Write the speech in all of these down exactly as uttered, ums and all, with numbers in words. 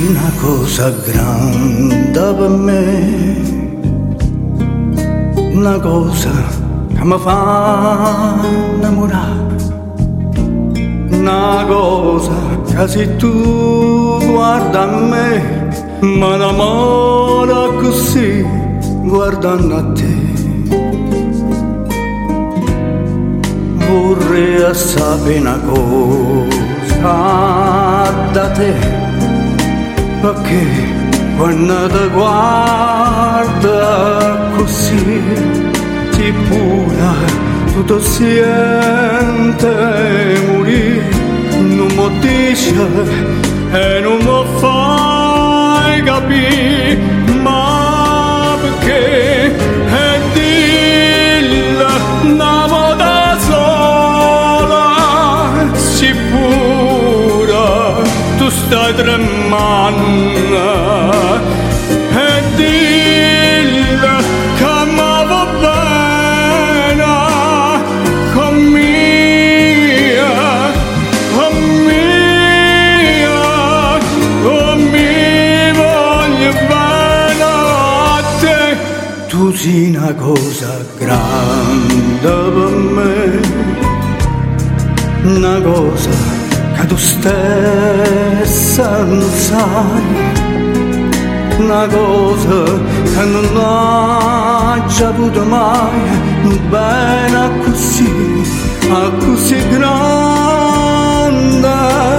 una cosa grande per me, una cosa che mi fa innamorare, una cosa che se tu guarda a me mi innamora così guardando a te. Vorrei sapere una cosa da te, perché quando ti guarda così ti pura, tutto sente morire, non mi dice e non mi fai capire, ma perché è dilla una volta sola, si pura, tu stai tremando e dilla che mi va bene con mia, con mia, con mi voglio bene a te. Tu sei una cosa grande per me, una cosa che tu stessa non sai, una cosa che non ho già avuto mai, bene così, così grande.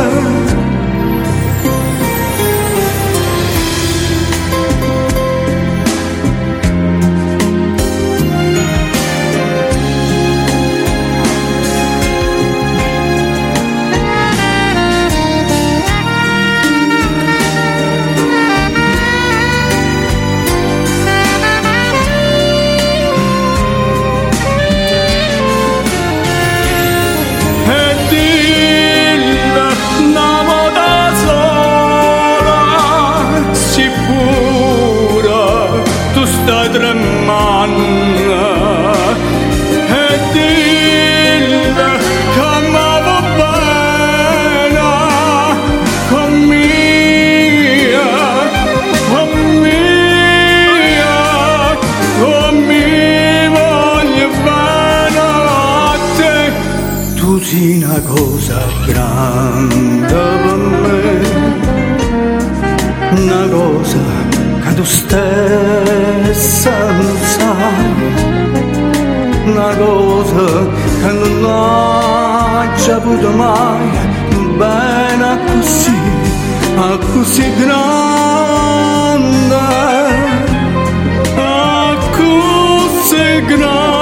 Stai tremando e dilla che mi va bene con mia, con mia, con mi voglio bene a te. Tu sei una cosa grande per me, una cosa che tu stessa non sai, una cosa che non ho già avuto mai, bene così, così grande, così grande.